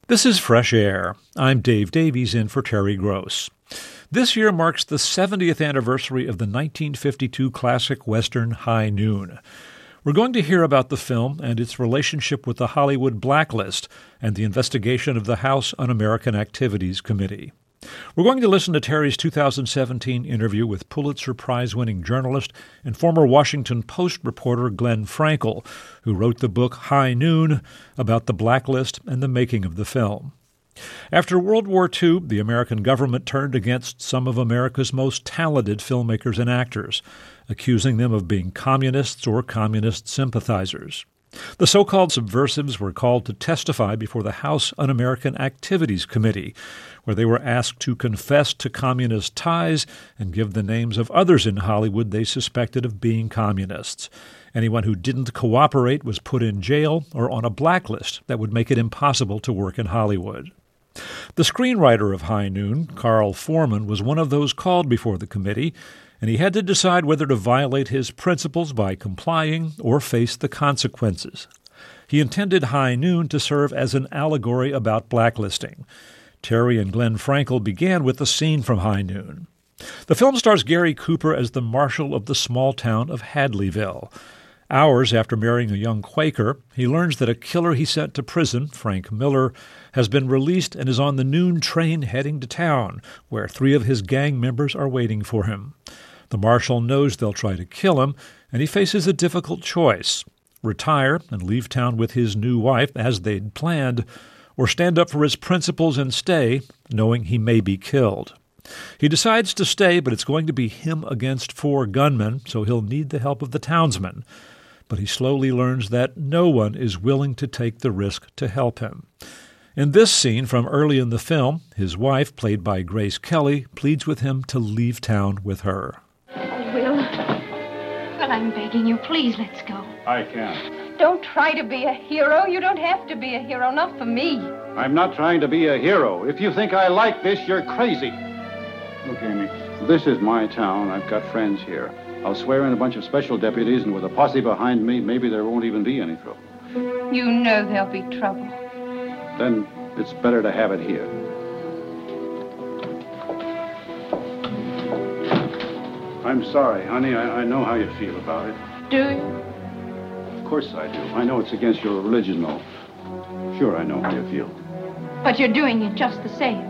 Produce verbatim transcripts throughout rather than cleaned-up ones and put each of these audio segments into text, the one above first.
This is Fresh Air. I'm Dave Davies in for Terry Gross. This year marks the seventieth anniversary of the nineteen fifty-two classic Western High Noon. We're going to hear about the film and its relationship with the Hollywood blacklist and the investigation of the House Un-American Activities Committee. We're going to listen to Terry's two thousand seventeen interview with Pulitzer Prize-winning journalist and former Washington Post reporter Glenn Frankel, who wrote the book High Noon about the blacklist and the making of the film. After World War Two, the American government turned against some of America's most talented filmmakers and actors, accusing them of being communists or communist sympathizers. The so-called subversives were called to testify before the House Un-American Activities Committee, where they were asked to confess to communist ties and give the names of others in Hollywood they suspected of being communists. Anyone who didn't cooperate was put in jail or on a blacklist that would make it impossible to work in Hollywood. The screenwriter of High Noon, Carl Foreman, was one of those called before the committee, and he had to decide whether to violate his principles by complying or face the consequences. He intended High Noon to serve as an allegory about blacklisting. Terry and Glenn Frankel began with a scene from High Noon. The film stars Gary Cooper as the marshal of the small town of Hadleyville. Hours after marrying a young Quaker, he learns that a killer he sent to prison, Frank Miller, has been released and is on the noon train heading to town, where three of his gang members are waiting for him. The marshal knows they'll try to kill him, and he faces a difficult choice: retire and leave town with his new wife, as they'd planned, or stand up for his principles and stay, knowing he may be killed. He decides to stay, but it's going to be him against four gunmen, so he'll need the help of the townsmen. But he slowly learns that no one is willing to take the risk to help him. In this scene from early in the film, his wife, played by Grace Kelly, pleads with him to leave town with her. Oh, Will. Well, I'm begging you, please, let's go. I can't. Don't try to be a hero. You don't have to be a hero, not for me. I'm not trying to be a hero. If you think I like this, you're crazy. Look, Amy, this is my town. I've got friends here. I'll swear in a bunch of special deputies, and with a posse behind me, maybe there won't even be any trouble. You know there'll be trouble. Then it's better to have it here. I'm sorry, honey. I, I know how you feel about it. Do you? Of course I do. I know it's against your religion, though. Sure, I know how you feel. But you're doing it just the same.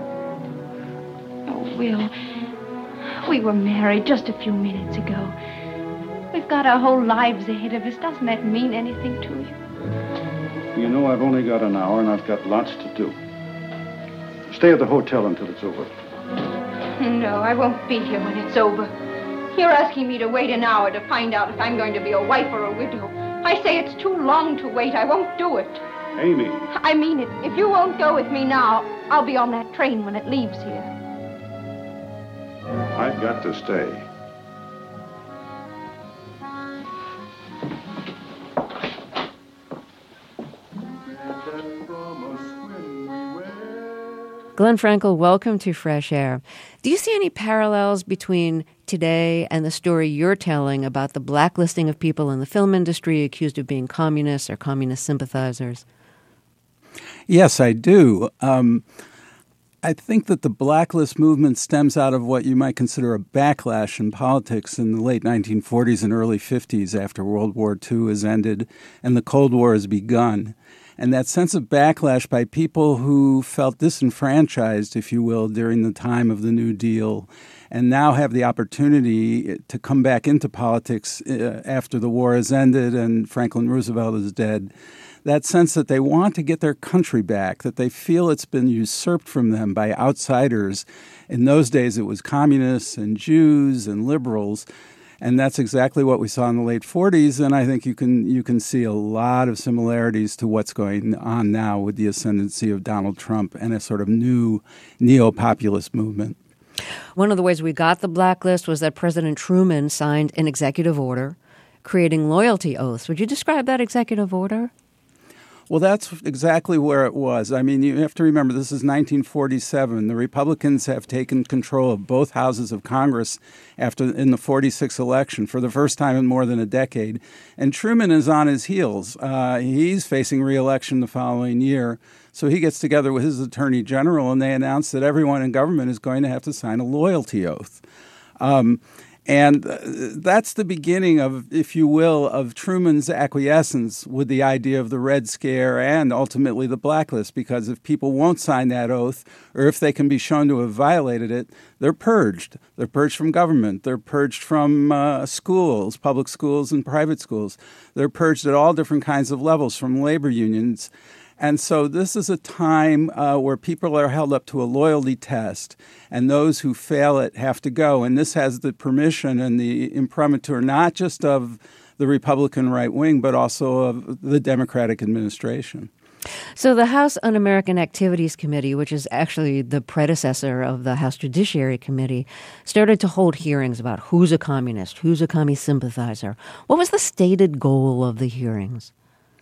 Oh, Will, we were married just a few minutes ago. We've got our whole lives ahead of us. Doesn't that mean anything to you? You know, I've only got an hour, and I've got lots to do. Stay at the hotel until it's over. No, I won't be here when it's over. You're asking me to wait an hour to find out if I'm going to be a wife or a widow. I say it's too long to wait. I won't do it. Amy. I mean it. If you won't go with me now, I'll be on that train when it leaves here. I've got to stay. Glenn Frankel, welcome to Fresh Air. Do you see any parallels between today and the story you're telling about the blacklisting of people in the film industry accused of being communists or communist sympathizers? Yes, I do. Um, I think that the blacklist movement stems out of what you might consider a backlash in politics in the late nineteen forties and early fifties after World War Two has ended and the Cold War has begun. And that sense of backlash by people who felt disenfranchised, if you will, during the time of the New Deal, and now have the opportunity to come back into politics uh, after the war has ended and Franklin Roosevelt is dead. That sense that they want to get their country back, that they feel it's been usurped from them by outsiders. In those days, it was communists and Jews and liberals. And that's exactly what we saw in the late forties, and I think you can you can see a lot of similarities to what's going on now with the ascendancy of Donald Trump and a sort of new neo-populist movement. One of the ways we got the blacklist was that President Truman signed an executive order creating loyalty oaths. Would you describe that executive order? Well, that's exactly where it was. I mean, you have to remember, this is nineteen forty-seven. The Republicans have taken control of both houses of Congress after in the forty-six election for the first time in more than a decade. And Truman is on his heels. Uh, he's facing re-election the following year. So he gets together with his attorney general, and they announce that everyone in government is going to have to sign a loyalty oath. Um, And that's the beginning of, if you will, of Truman's acquiescence with the idea of the Red Scare and ultimately the blacklist, because if people won't sign that oath, or if they can be shown to have violated it, they're purged. They're purged from government. They're purged from uh, schools, public schools and private schools. They're purged at all different kinds of levels, from labor unions. And so this is a time uh, where people are held up to a loyalty test, and those who fail it have to go. And this has the permission and the imprimatur not just of the Republican right wing, but also of the Democratic administration. So the House Un-American Activities Committee, which is actually the predecessor of the House Judiciary Committee, started to hold hearings about who's a communist, who's a commie sympathizer. What was the stated goal of the hearings?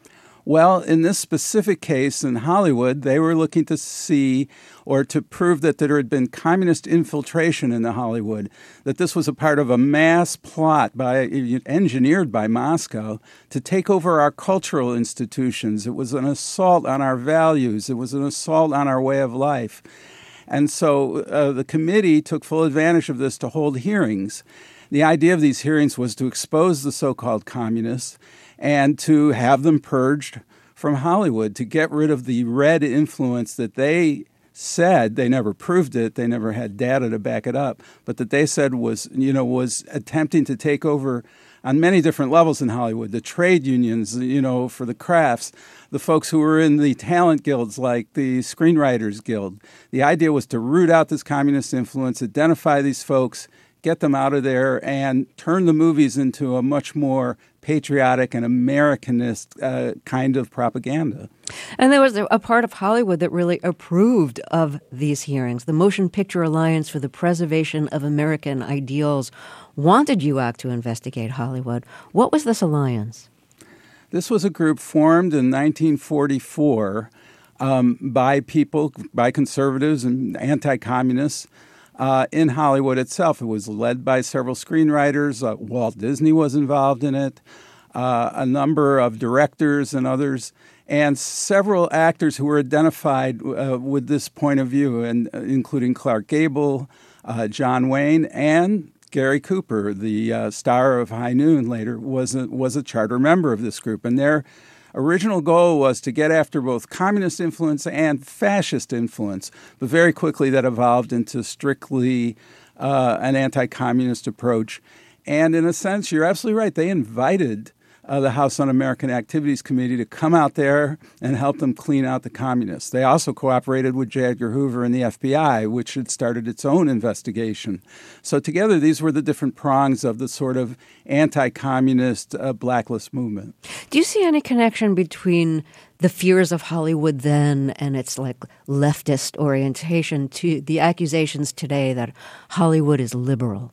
Well, in this specific case in Hollywood, they were looking to see or to prove that there had been communist infiltration into Hollywood, that this was a part of a mass plot by, engineered by Moscow to take over our cultural institutions. It was an assault on our values. It was an assault on our way of life. And so uh, the committee took full advantage of this to hold hearings. The idea of these hearings was to expose the so-called communists and to have them purged from Hollywood, to get rid of the red influence that they said, they never proved it, they never had data to back it up, but that they said was, you know, was attempting to take over on many different levels in Hollywood. The trade unions, you know, for the crafts, the folks who were in the talent guilds like the Screenwriters Guild. The idea was to root out this communist influence, identify these folks, get them out of there, and turn the movies into a much more patriotic and Americanist uh, kind of propaganda. And there was a part of Hollywood that really approved of these hearings. The Motion Picture Alliance for the Preservation of American Ideals wanted U A C to investigate Hollywood. What was this alliance? This was a group formed in nineteen forty-four um, by people, by conservatives and anti-communists, Uh, in Hollywood itself. It was led by several screenwriters. Uh, Walt Disney was involved in it, uh, a number of directors and others, and several actors who were identified uh, with this point of view, and uh, including Clark Gable, uh, John Wayne, and Gary Cooper, the uh, star of High Noon later, was a, was a charter member of this group. And their original goal was to get after both communist influence and fascist influence, but very quickly that evolved into strictly uh, an anti-communist approach. And in a sense, you're absolutely right. They invited uh, the House Un-American Activities Committee to come out there and help them clean out the communists. They also cooperated with J. Edgar Hoover and the F B I, which had started its own investigation. So together, these were the different prongs of the sort of anti-communist uh, blacklist movement. Do you see any connection between the fears of Hollywood then and its like leftist orientation to the accusations today that Hollywood is liberal?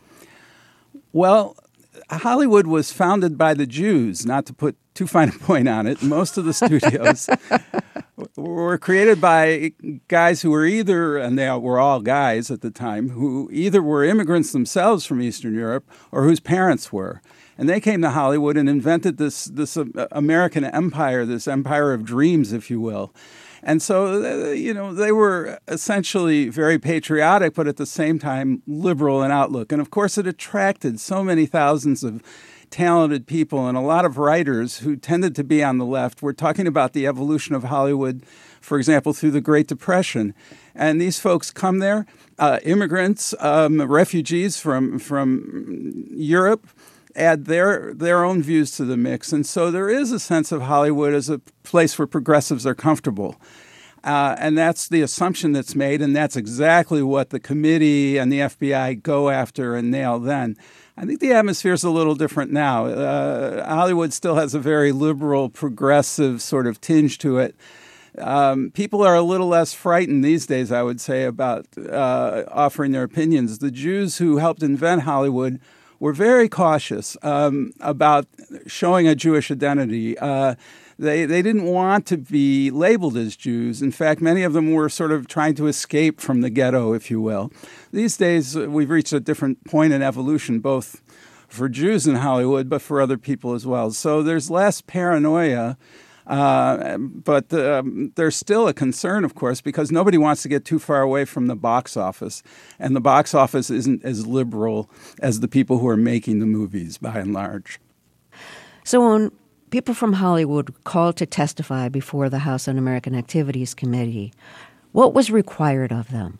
Well, Hollywood was founded by the Jews, not to put too fine a point on it. Most of the studios were created by guys who were either, and they were all guys at the time, who either were immigrants themselves from Eastern Europe or whose parents were. And they came to Hollywood and invented this, this American empire, this empire of dreams, if you will. And so, uh, you know, they were essentially very patriotic, but at the same time liberal in outlook. And of course, it attracted so many thousands of talented people and a lot of writers who tended to be on the left. We're talking about the evolution of Hollywood, for example, through the Great Depression. And these folks come there, uh, immigrants, um, refugees from, from Europe, add their their own views to the mix. And so there is a sense of Hollywood as a place where progressives are comfortable. Uh, and that's the assumption that's made, and that's exactly what the committee and the F B I go after and nail then. I think the atmosphere is a little different now. Uh, Hollywood still has a very liberal, progressive sort of tinge to it. Um, people are a little less frightened these days, I would say, about uh, offering their opinions. The Jews who helped invent Hollywood were very cautious um, about showing a Jewish identity. Uh, they they didn't want to be labeled as Jews. In fact, many of them were sort of trying to escape from the ghetto, if you will. These days, we've reached a different point in evolution, both for Jews in Hollywood, but for other people as well. So there's less paranoia. Uh, but um, there's still a concern, of course, because nobody wants to get too far away from the box office. And the box office isn't as liberal as the people who are making the movies, by and large. So when people from Hollywood called to testify before the House Un-American Activities Committee, what was required of them?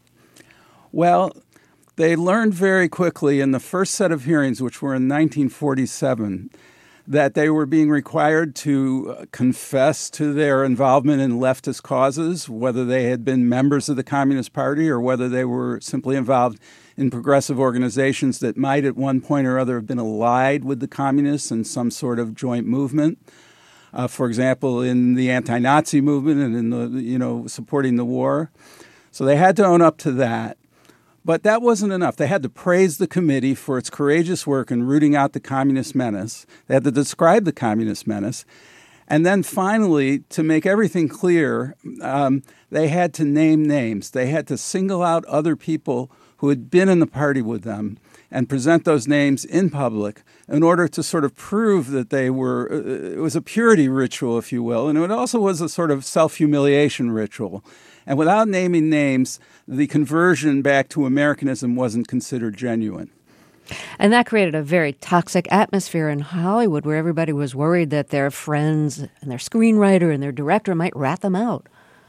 Well, they learned very quickly in the first set of hearings, which were in nineteen forty-seven, that they were being required to confess to their involvement in leftist causes, whether they had been members of the Communist Party or whether they were simply involved in progressive organizations that might at one point or other have been allied with the communists in some sort of joint movement. Uh, for example, in the anti-Nazi movement and in the, you know, supporting the war. So they had to own up to that. But that wasn't enough. They had to praise the committee for its courageous work in rooting out the communist menace. They had to describe the communist menace. And then finally, to make everything clear, um, they had to name names. They had to single out other people who had been in the party with them and present those names in public in order to sort of prove that they were, uh, it was a purity ritual, if you will, and it also was a sort of self-humiliation ritual. And without naming names, the conversion back to Americanism wasn't considered genuine. And that created a very toxic atmosphere in Hollywood where everybody was worried that their friends and their screenwriter and their director might rat them out.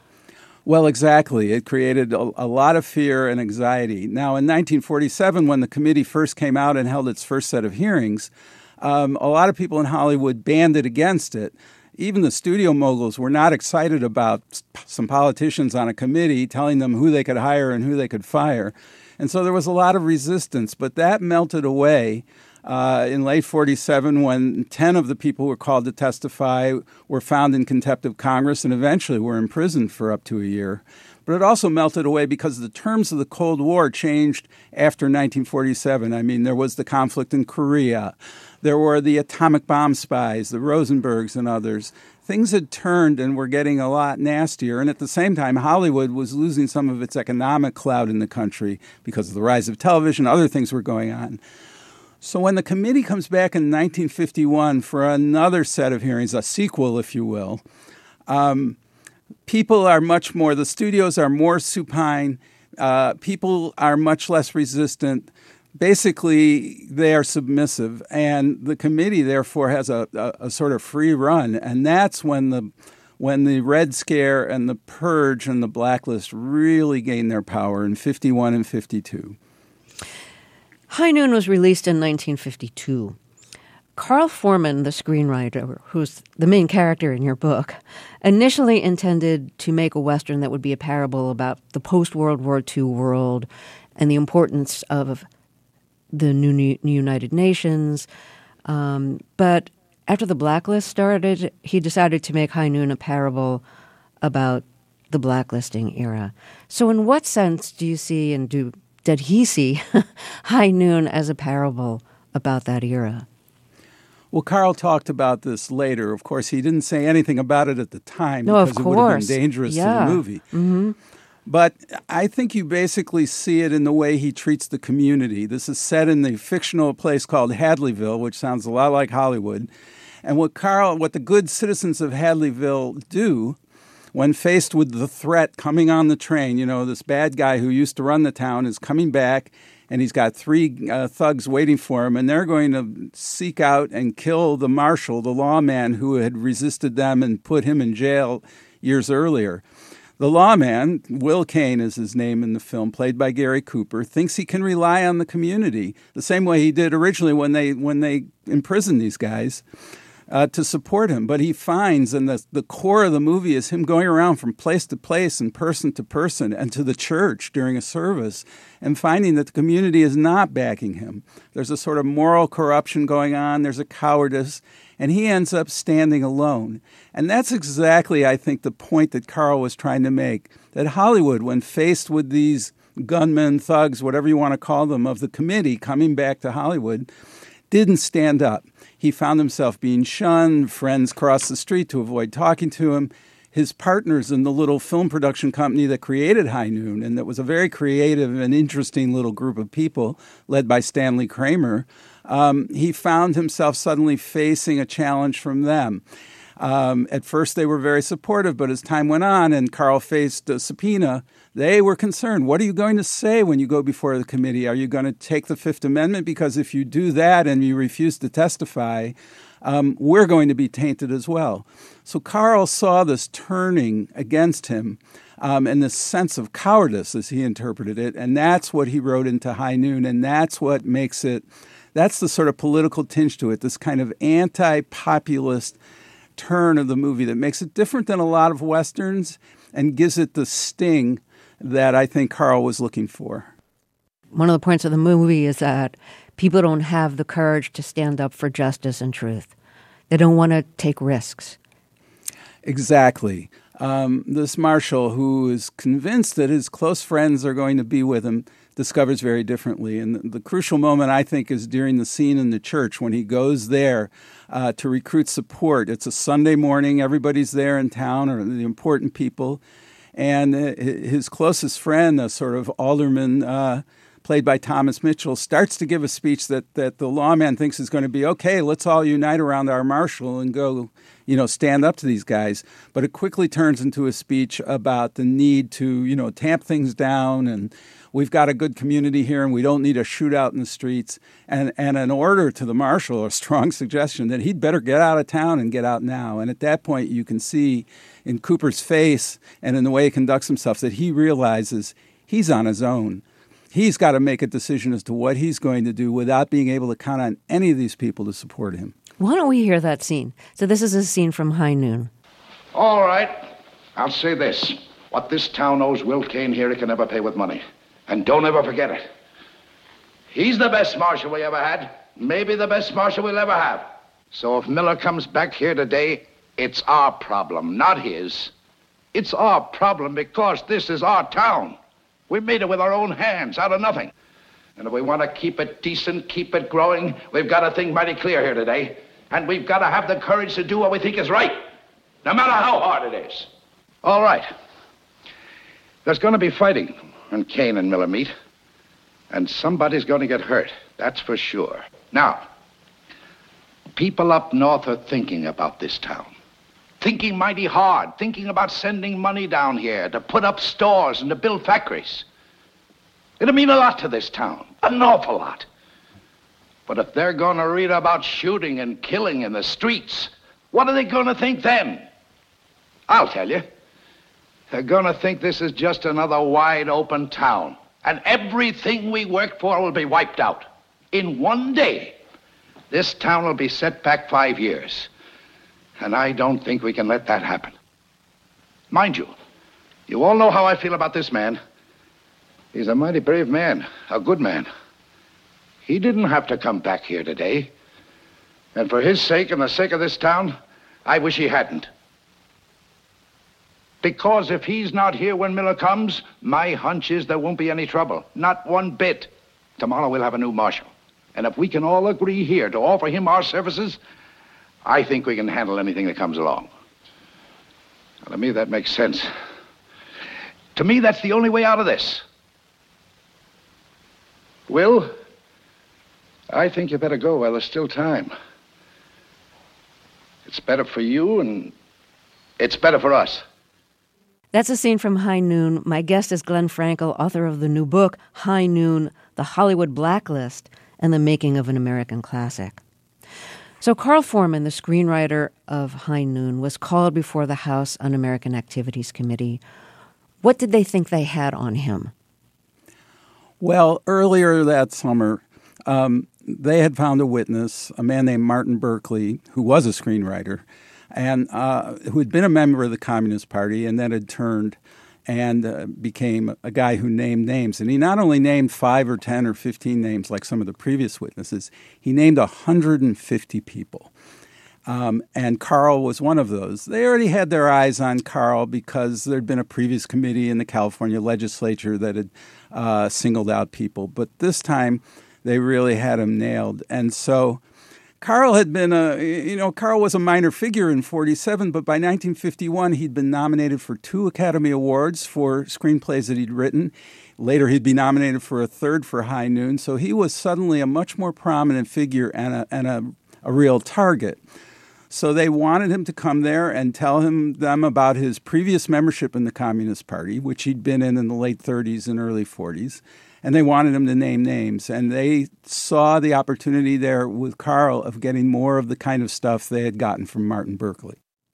Well, exactly. It created a, a lot of fear and anxiety. Now, in nineteen forty-seven, when the committee first came out and held its first set of hearings, um, a lot of people in Hollywood banded against it. Even the studio moguls were not excited about some politicians on a committee telling them who they could hire and who they could fire. And so there was a lot of resistance, but that melted away uh, in late forty-seven when ten of the people who were called to testify were found in contempt of Congress and eventually were imprisoned for up to a year. But it also melted away because the terms of the Cold War changed after nineteen forty-seven. I mean, there was the conflict in Korea. There were the atomic bomb spies, the Rosenbergs and others. Things had turned and were getting a lot nastier. And at the same time, Hollywood was losing some of its economic clout in the country because of the rise of television. Other things were going on. So when the committee comes back in nineteen fifty-one for another set of hearings, a sequel, if you will, um, people are much more, the studios are more supine. Uh, people are much less resistant. Basically, they are submissive, and the committee, therefore, has a, a, a sort of free run, and that's when the when the Red Scare and the Purge and the Blacklist really gained their power in fifty-one and fifty-two. High Noon was released in nineteen fifty-two. Carl Foreman, the screenwriter, who's the main character in your book, initially intended to make a Western that would be a parable about the post-World War Two world and the importance of the new, new United Nations. Um, but after the Blacklist started, he decided to make High Noon a parable about the blacklisting era. So in what sense do you see and do did he see High Noon as a parable about that era? Well, Carl talked about this later. Of course, he didn't say anything about it at the time no, because of it would have course. been dangerous yeah. to the movie. Mm-hmm. But I think you basically see it in the way he treats the community. This is set in the fictional place called Hadleyville, which sounds a lot like Hollywood. And what Carl, what the good citizens of Hadleyville do when faced with the threat coming on the train, you know, this bad guy who used to run the town is coming back, and he's got three uh, thugs waiting for him, and they're going to seek out and kill the marshal, the lawman who had resisted them and put him in jail years earlier. The lawman, Will Kane is his name in the film, played by Gary Cooper, thinks he can rely on the community the same way he did originally when they when they imprisoned these guys uh, to support him. But he finds, and the, the core of the movie is him going around from place to place and person to person and to the church during a service and finding that the community is not backing him. There's a sort of moral corruption going on. There's a cowardice. And he ends up standing alone. And that's exactly, I think, the point that Carl was trying to make, that Hollywood, when faced with these gunmen, thugs, whatever you want to call them, of the committee coming back to Hollywood, didn't stand up. He found himself being shunned, friends crossed the street to avoid talking to him. His partners in the little film production company that created High Noon, and that was a very creative and interesting little group of people led by Stanley Kramer, um, he found himself suddenly facing a challenge from them. Um, at first, they were very supportive, but as time went on and Carl faced a subpoena, they were concerned. What are you going to say when you go before the committee? Are you going to take the Fifth Amendment? Because if you do that and you refuse to testify, um, we're going to be tainted as well. So Carl saw this turning against him um, and this sense of cowardice, as he interpreted it, and that's what he wrote into High Noon, and that's what makes it, that's the sort of political tinge to it, this kind of anti-populist turn of the movie that makes it different than a lot of Westerns and gives it the sting that I think Carl was looking for. One of the points of the movie is that people don't have the courage to stand up for justice and truth. They don't want to take risks. Exactly. Um, this marshal, who is convinced that his close friends are going to be with him, discovers very differently. And the, the crucial moment, I think, is during the scene in the church when he goes there uh, to recruit support. It's a Sunday morning. Everybody's there in town, or the important people. And his closest friend, a sort of alderman uh, played by Thomas Mitchell, starts to give a speech that, that the lawman thinks is going to be, okay, let's all unite around our marshal and go, you know, stand up to these guys. But it quickly turns into a speech about the need to, you know, tamp things down, and we've got a good community here and we don't need a shootout in the streets. And, and an order to the marshal, a strong suggestion that he'd better get out of town and get out now. And at that point, you can see in Cooper's face and in the way he conducts himself that he realizes he's on his own. He's got to make a decision as to what he's going to do without being able to count on any of these people to support him. Why don't we hear that scene? So this is a scene from High Noon. All right. I'll say this. What this town owes Will Kane here, it can never pay with money. And don't ever forget it. He's the best marshal we ever had. Maybe the best marshal we'll ever have. So if Miller comes back here today, it's our problem, not his. It's our problem because this is our town. We made it with our own hands, out of nothing. And if we want to keep it decent, keep it growing, we've got to think mighty clear here today. And we've got to have the courage to do what we think is right, no matter how hard it is. All right. There's going to be fighting when Kane and Miller meet. And somebody's going to get hurt, that's for sure. Now, people up north are thinking about this town. Thinking mighty hard, thinking about sending money down here to put up stores and to build factories. It'll mean a lot to this town, an awful lot. But if they're going to read about shooting and killing in the streets, what are they going to think then? I'll tell you. They're going to think this is just another wide open town. And everything we worked for will be wiped out. In one day, this town will be set back five years. And I don't think we can let that happen. Mind you, you all know how I feel about this man. He's a mighty brave man, a good man. He didn't have to come back here today. And for his sake and the sake of this town, I wish he hadn't. Because if he's not here when Miller comes, my hunch is there won't be any trouble. Not one bit. Tomorrow we'll have a new marshal. And if we can all agree here to offer him our services, I think we can handle anything that comes along. Now, to me, that makes sense. To me, that's the only way out of this. Will, I think you better go while there's still time. It's better for you, and it's better for us. That's a scene from High Noon. My guest is Glenn Frankel, author of the new book, High Noon, The Hollywood Blacklist and the Making of an American Classic. So Carl Foreman, the screenwriter of High Noon, was called before the House Un-American Activities Committee. What did they think they had on him? Well, earlier that summer, um, they had found a witness, a man named Martin Berkeley, who was a screenwriter, and uh, who had been a member of the Communist Party and then had turned and uh, became a guy who named names. And he not only named five or ten or fifteen names like some of the previous witnesses, he named one hundred fifty people. Um, and Karl was one of those. They already had their eyes on Karl because there'd been a previous committee in the California legislature that had uh, singled out people. But this time, they really had him nailed. And so Karl had been a, you know, Karl was a minor figure in forty-seven, but by nineteen fifty-one, he'd been nominated for two Academy Awards for screenplays that he'd written. Later, he'd be nominated for a third for High Noon. So he was suddenly a much more prominent figure and a, and a, a real target. So they wanted him to come there and tell him them about his previous membership in the Communist Party, which he'd been in in the late thirties and early forties. And they wanted him to name names. And they saw the opportunity there with Karl of getting more of the kind of stuff they had gotten from Martin Berkeley.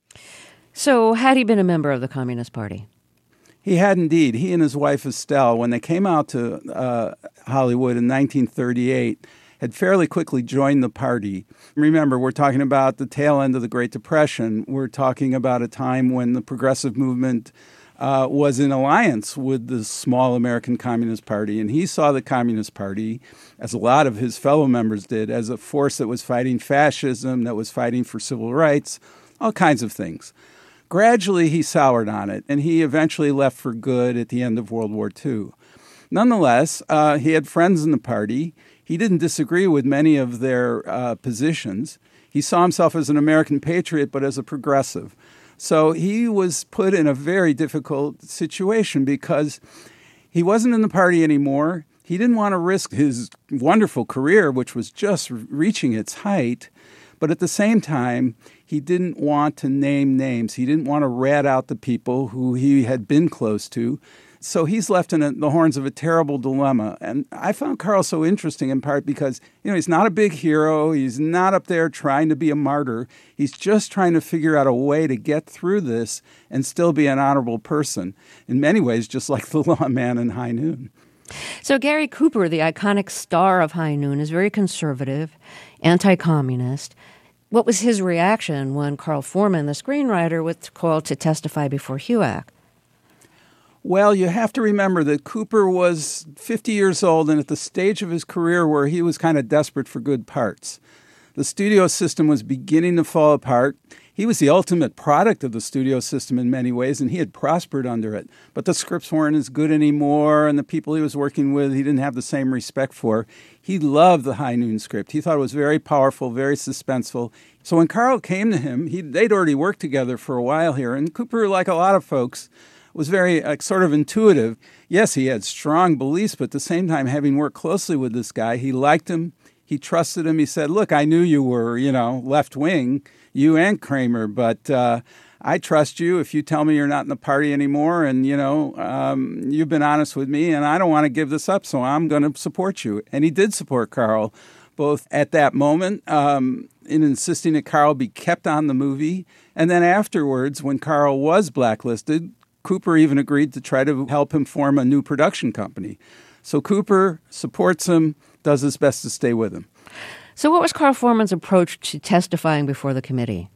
So had he been a member of the Communist Party? He had indeed. He and his wife Estelle, when they came out to uh, Hollywood in nineteen thirty-eight, had fairly quickly joined the party. Remember, we're talking about the tail end of the Great Depression. We're talking about a time when the progressive movement uh, was in alliance with the small American Communist Party. And he saw the Communist Party, as a lot of his fellow members did, as a force that was fighting fascism, that was fighting for civil rights, all kinds of things. Gradually, he soured on it, and he eventually left for good at the end of World War Two. Nonetheless, uh, he had friends in the party. He didn't disagree with many of their uh, positions. He saw himself as an American patriot, but as a progressive. So he was put in a very difficult situation because he wasn't in the party anymore. He didn't want to risk his wonderful career, which was just reaching its height. But at the same time, he didn't want to name names. He didn't want to rat out the people who he had been close to. So he's left in a, the horns of a terrible dilemma. And I found Karl so interesting in part because, you know, he's not a big hero. He's not up there trying to be a martyr. He's just trying to figure out a way to get through this and still be an honorable person. In many ways, just like the lawman in High Noon. So Gary Cooper, the iconic star of High Noon, is very conservative, anti-communist. What was his reaction when Carl Foreman, the screenwriter, was called to testify before HUAC? Well, you have to remember that Cooper was fifty years old and at the stage of his career where he was kind of desperate for good parts. The studio system was beginning to fall apart. He was the ultimate product of the studio system in many ways, and he had prospered under it. But the scripts weren't as good anymore, and the people he was working with, he didn't have the same respect for. He loved the High Noon script. He thought it was very powerful, very suspenseful. So when Karl came to him, he, they'd already worked together for a while here, and Cooper, like a lot of folks, was very uh, sort of intuitive. Yes, he had strong beliefs, but at the same time, having worked closely with this guy, he liked him. He trusted him. He said, look, I knew you were, you know, left wing, you and Kramer, but uh, I trust you. If you tell me you're not in the party anymore and, you know, um, you've been honest with me and I don't want to give this up, so I'm going to support you. And he did support Karl, both at that moment um, in insisting that Karl be kept on the movie. And then afterwards, when Karl was blacklisted, Cooper even agreed to try to help him form a new production company. So Cooper supports him, does his best to stay with him. So what was Karl Foreman's approach to testifying before the committee?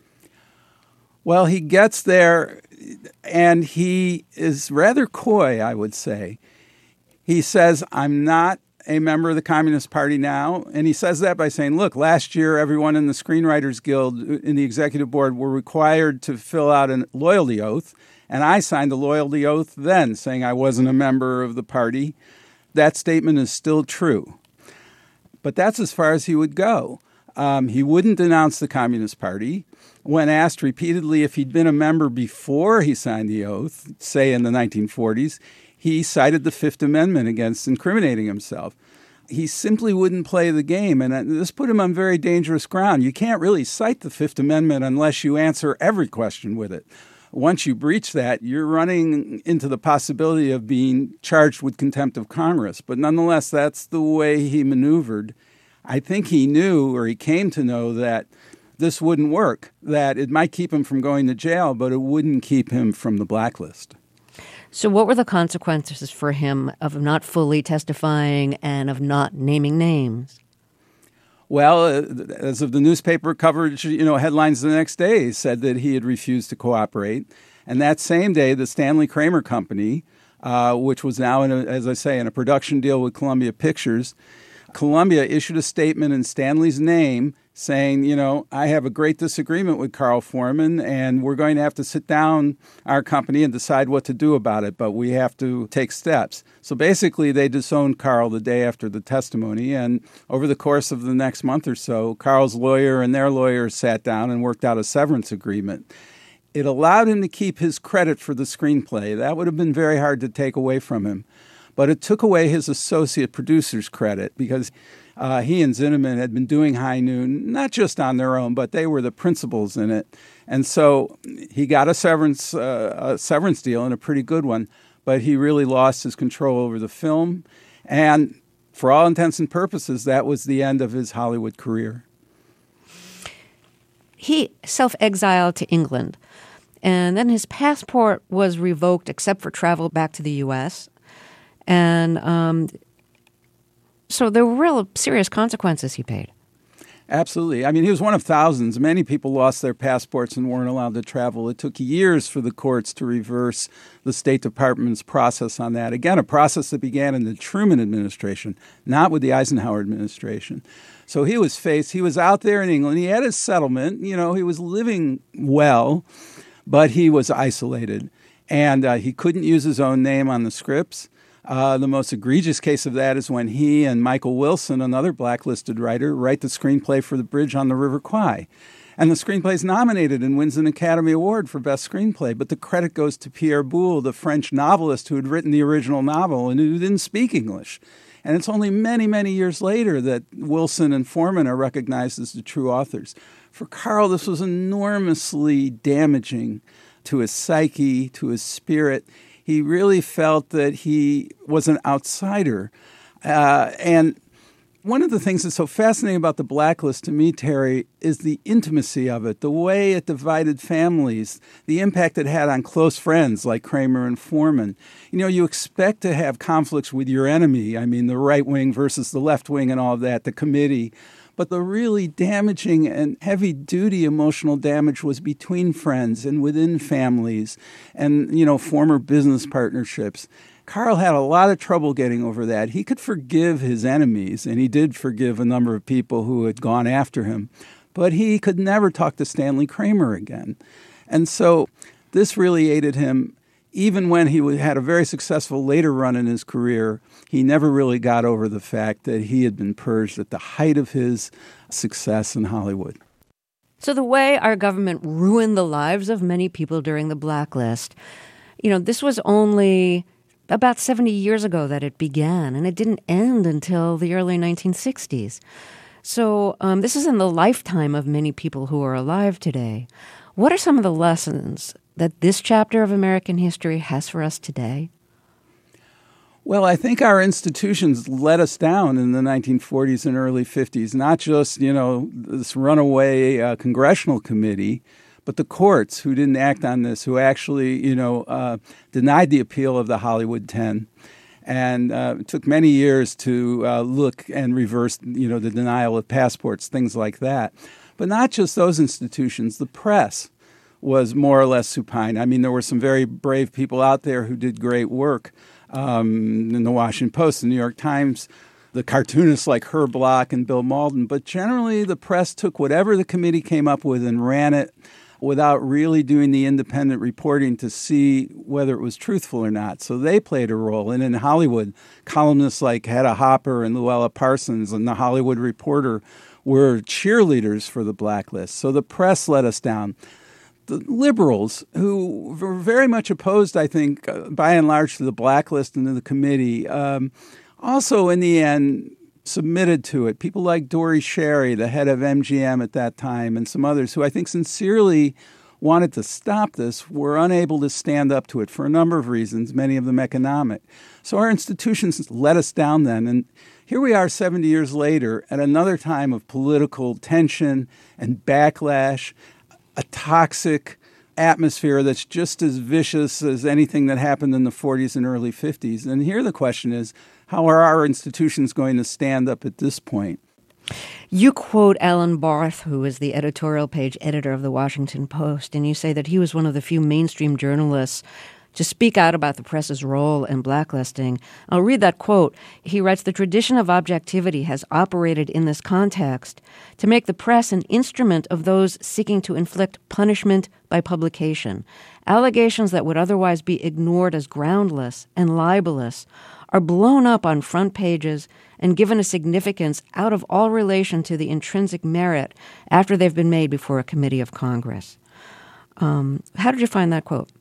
Well, he gets there, and he is rather coy, I would say. He says, I'm not a member of the Communist Party now. And he says that by saying, look, last year, everyone in the Screenwriters Guild, in the executive board, were required to fill out a loyalty oath. And I signed a loyalty oath then, saying I wasn't a member of the party. That statement is still true. But that's as far as he would go. Um, he wouldn't denounce the Communist Party. When asked repeatedly if he'd been a member before he signed the oath, say in the nineteen forties, he cited the Fifth Amendment against incriminating himself. He simply wouldn't play the game, and this put him on very dangerous ground. You can't really cite the Fifth Amendment unless you answer every question with it. Once you breach that, you're running into the possibility of being charged with contempt of Congress. But nonetheless, that's the way he maneuvered. I think he knew, or he came to know, that this wouldn't work, that it might keep him from going to jail, but it wouldn't keep him from the blacklist. So what were the consequences for him of not fully testifying and of not naming names? Well, as of the newspaper coverage, you know, headlines the next day said that he had refused to cooperate. And that same day, the Stanley Kramer Company, uh, which was now, in a, as I say, in a production deal with Columbia Pictures, Columbia issued a statement in Stanley's name saying, you know, I have a great disagreement with Carl Foreman, and we're going to have to sit down, our company, and decide what to do about it, but we have to take steps. So basically, they disowned Carl the day after the testimony, and over the course of the next month or so, Carl's lawyer and their lawyers sat down and worked out a severance agreement. It allowed him to keep his credit for the screenplay. That would have been very hard to take away from him. But it took away his associate producer's credit because Uh, he and Zinnemann had been doing High Noon, not just on their own, but they were the principals in it. And so he got a severance uh, a severance deal, and a pretty good one, but he really lost his control over the film. And for all intents and purposes, that was the end of his Hollywood career. He self-exiled to England, and then his passport was revoked except for travel back to the U S. And um So there were real serious consequences he paid. Absolutely. I mean, he was one of thousands. Many people lost their passports and weren't allowed to travel. It took years for the courts to reverse the State Department's process on that. Again, a process that began in the Truman administration, not with the Eisenhower administration. So he was faced, he was out there in England. He had his settlement. You know, he was living well, but he was isolated. And uh, he couldn't use his own name on the scripts. Uh, the most egregious case of that is when he and Michael Wilson, another blacklisted writer, write the screenplay for The Bridge on the River Kwai. And the screenplay is nominated and wins an Academy Award for Best Screenplay. But the credit goes to Pierre Boulle, the French novelist who had written the original novel and who didn't speak English. And it's only many, many years later that Wilson and Foreman are recognized as the true authors. For Carl, this was enormously damaging to his psyche, to his spirit. He really felt that he was an outsider. Uh, and one of the things that's so fascinating about the blacklist to me, Terry, is the intimacy of it, the way it divided families, the impact it had on close friends like Kramer and Foreman. You know, you expect to have conflicts with your enemy. I mean, the right wing versus the left wing and all of that, the committee. But the really damaging and heavy-duty emotional damage was between friends and within families and, you know, former business partnerships. Carl had a lot of trouble getting over that. He could forgive his enemies, and he did forgive a number of people who had gone after him, but he could never talk to Stanley Kramer again. And so this really aided him. Even when he had a very successful later run in his career, he never really got over the fact that he had been purged at the height of his success in Hollywood. So the way our government ruined the lives of many people during the blacklist, you know, this was only about seventy years ago that it began, and it didn't end until the early nineteen sixties. So um, this is in the lifetime of many people who are alive today. What are some of the lessons that this chapter of American history has for us today? Well, I think our institutions let us down in the nineteen forties and early fifties, not just, you know, this runaway uh, congressional committee, but the courts who didn't act on this, who actually, you know, uh, denied the appeal of the Hollywood ten. And uh, it took many years to uh, look and reverse, you know, the denial of passports, things like that. But not just those institutions, the press was more or less supine. I mean, there were some very brave people out there who did great work um, in the Washington Post, the New York Times, the cartoonists like Herb Block and Bill Malden. But generally, the press took whatever the committee came up with and ran it without really doing the independent reporting to see whether it was truthful or not. So they played a role. And in Hollywood, columnists like Hedda Hopper and Luella Parsons and the Hollywood Reporter were cheerleaders for the blacklist. So the press let us down. The liberals, who were very much opposed, I think, uh, by and large, to the blacklist and to the committee, um, also in the end submitted to it. People like Dory Sherry, the head of M G M at that time, and some others who I think sincerely wanted to stop this were unable to stand up to it for a number of reasons, many of them economic. So our institutions let us down then. And here we are seventy years later at another time of political tension and backlash, a toxic atmosphere that's just as vicious as anything that happened in the forties and early fifties. And here the question is, how are our institutions going to stand up at this point? You quote Alan Barth, who is the editorial page editor of the Washington Post, and you say that he was one of the few mainstream journalists to speak out about the press's role in blacklisting. I'll read that quote. He writes, "The tradition of objectivity has operated in this context to make the press an instrument of those seeking to inflict punishment by publication. Allegations that would otherwise be ignored as groundless and libelous are blown up on front pages and given a significance out of all relation to the intrinsic merit after they've been made before a committee of Congress." Um, how did you find that quote?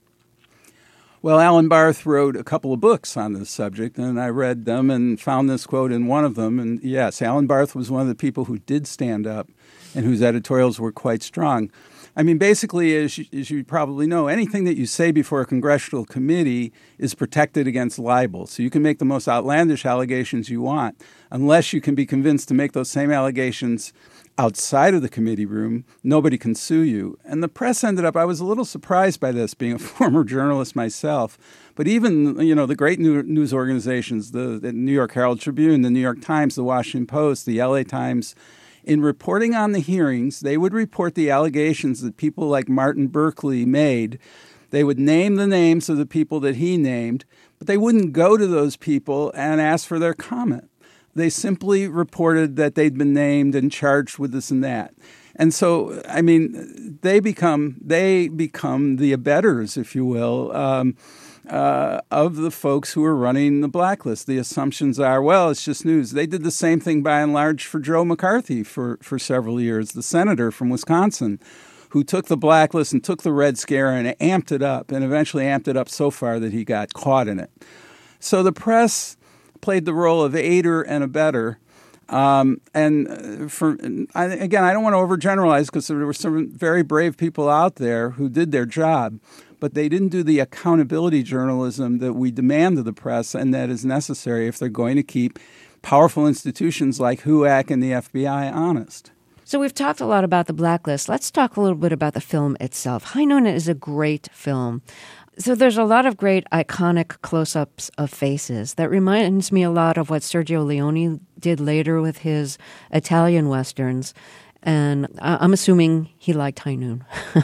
Well, Alan Barth wrote a couple of books on this subject, and I read them and found this quote in one of them. And yes, Alan Barth was one of the people who did stand up and whose editorials were quite strong. I mean, basically, as you, as you probably know, anything that you say before a congressional committee is protected against libel. So you can make the most outlandish allegations you want, unless you can be convinced to make those same allegations outside of the committee room, nobody can sue you. And the press ended up, I was a little surprised by this, being a former journalist myself. But even, you know, the great news organizations, the, the New York Herald Tribune, the New York Times, the Washington Post, the L A Times, in reporting on the hearings, they would report the allegations that people like Martin Berkeley made. They would name the names of the people that he named, but they wouldn't go to those people and ask for their comment. They simply reported that they'd been named and charged with this and that. And so, I mean, they become they become the abettors, if you will, um, uh, of the folks who are running the blacklist. The assumptions are, well, it's just news. They did the same thing by and large for Joe McCarthy for, for several years, the senator from Wisconsin, who took the blacklist and took the Red Scare and amped it up, and eventually amped it up so far that he got caught in it. So the press played the role of aider and abetter. Um, and for I, again, I don't want to overgeneralize because there were some very brave people out there who did their job, but they didn't do the accountability journalism that we demand of the press and that is necessary if they're going to keep powerful institutions like H U A C and the F B I honest. So we've talked a lot about the blacklist. Let's talk a little bit about the film itself. High Noon is a great film. So there's a lot of great iconic close-ups of faces. That reminds me a lot of what Sergio Leone did later with his Italian Westerns. And I'm assuming he liked High Noon.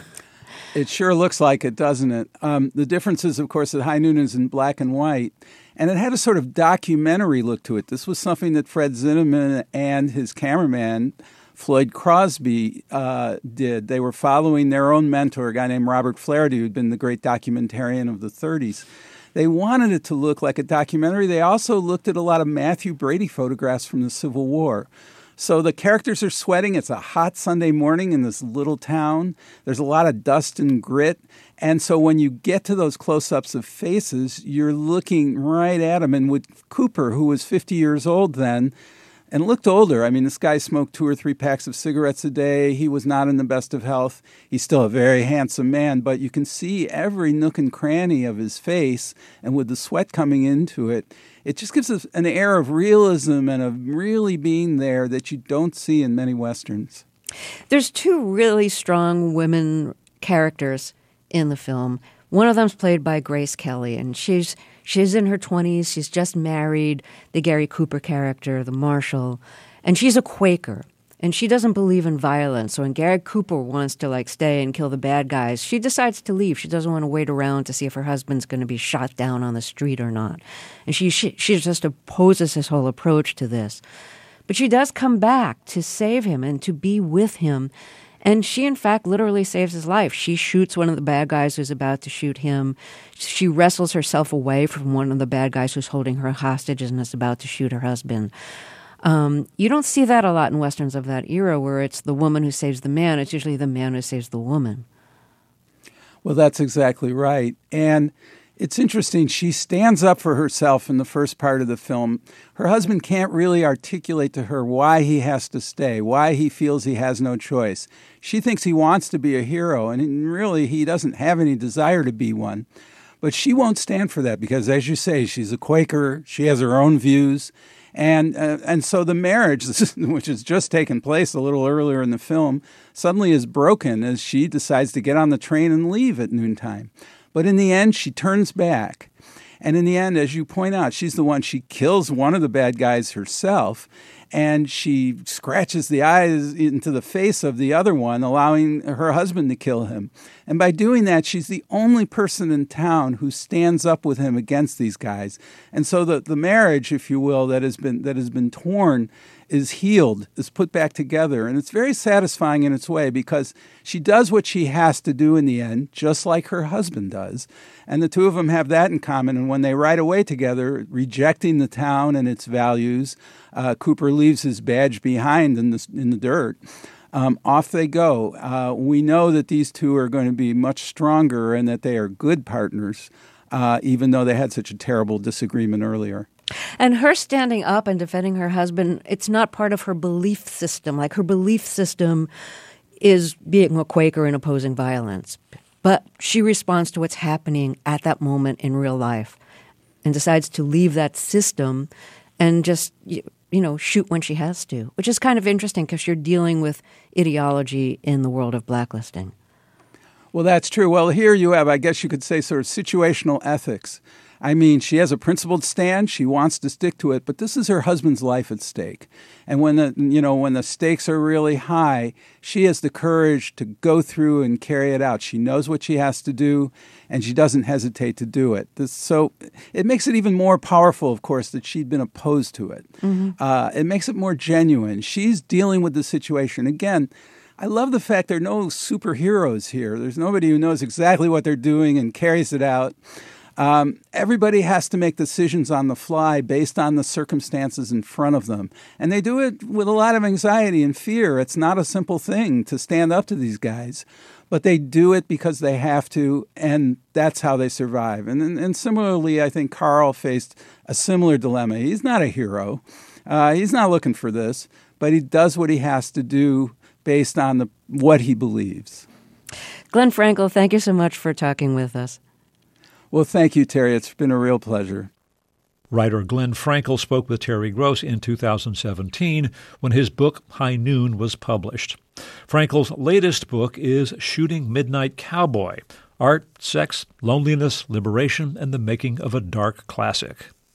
It sure looks like it, doesn't it? Um, the difference is, of course, that High Noon is in black and white. And it had a sort of documentary look to it. This was something that Fred Zinnemann and his cameraman, Floyd Crosby, uh, did. They were following their own mentor, a guy named Robert Flaherty, who'd been the great documentarian of the thirties. They wanted it to look like a documentary. They also looked at a lot of Matthew Brady photographs from the Civil War. So the characters are sweating. It's a hot Sunday morning in this little town. There's a lot of dust and grit. And so when you get to those close-ups of faces, you're looking right at them. And with Cooper, who was fifty years old then, and looked older. I mean, this guy smoked two or three packs of cigarettes a day. He was not in the best of health. He's still a very handsome man, but you can see every nook and cranny of his face, and with the sweat coming into it, it just gives us an air of realism and of really being there that you don't see in many Westerns. There's two really strong women characters in the film. One of them's played by Grace Kelly, and she's she's in her twenties. She's just married the Gary Cooper character, the marshal, and she's a Quaker, and she doesn't believe in violence. So when Gary Cooper wants to like stay and kill the bad guys, she decides to leave. She doesn't want to wait around to see if her husband's going to be shot down on the street or not, and she she, she just opposes his whole approach to this. But she does come back to save him and to be with him. And she, in fact, literally saves his life. She shoots one of the bad guys who's about to shoot him. She wrestles herself away from one of the bad guys who's holding her hostage and is about to shoot her husband. Um, you don't see that a lot in Westerns of that era where it's the woman who saves the man. It's usually the man who saves the woman. Well, that's exactly right. And it's interesting. She stands up for herself in the first part of the film. Her husband can't really articulate to her why he has to stay, why he feels he has no choice. She thinks he wants to be a hero, and really he doesn't have any desire to be one. But she won't stand for that because, as you say, she's a Quaker. She has her own views. And uh, and so the marriage, which has just taken place a little earlier in the film, suddenly is broken as she decides to get on the train and leave at noontime. But in the end, she turns back. And in the end, as you point out, she's the one, she kills one of the bad guys herself. and she scratches the eyes into the face of the other one, allowing her husband to kill him. And by doing that, she's the only person in town who stands up with him against these guys. And so the, the marriage, if you will, that has been that has been torn is healed, is put back together. And it's very satisfying in its way because she does what she has to do in the end, just like her husband does. And the two of them have that in common. And when they ride away together, rejecting the town and its values, uh, Cooper leaves his badge behind in the, in the dirt. Um, off they go. Uh, we know that these two are going to be much stronger and that they are good partners, uh, even though they had such a terrible disagreement earlier. And her standing up and defending her husband, it's not part of her belief system. Like her belief system is being a Quaker and opposing violence. But she responds to what's happening at that moment in real life and decides to leave that system and just, you know, shoot when she has to, which is kind of interesting because you're dealing with ideology in the world of blacklisting. Well, that's true. Well, here you have, I guess you could say, sort of situational ethics. I mean, she has a principled stand. She wants to stick to it, but this is her husband's life at stake. And when the, you know, when the stakes are really high, she has the courage to go through and carry it out. She knows what she has to do, and she doesn't hesitate to do it. This, so it makes it even more powerful, of course, that she'd been opposed to it. Mm-hmm. Uh, it makes it more genuine. She's dealing with the situation. Again, I love the fact there are no superheroes here. There's nobody who knows exactly what they're doing and carries it out. Um, everybody has to make decisions on the fly based on the circumstances in front of them. And they do it with a lot of anxiety and fear. It's not a simple thing to stand up to these guys, but they do it because they have to, and that's how they survive. And, and, and similarly, I think Carl faced a similar dilemma. He's not a hero. Uh, he's not looking for this, but he does what he has to do based on the, what he believes. Glenn Frankel, thank you so much for talking with us. Well, thank you, Terry. It's been a real pleasure. Writer Glenn Frankel spoke with Terry Gross in two thousand seventeen when his book High Noon was published. Frankel's latest book is Shooting Midnight Cowboy: Art, Sex, Loneliness, Liberation, and the Making of a Dark Classic.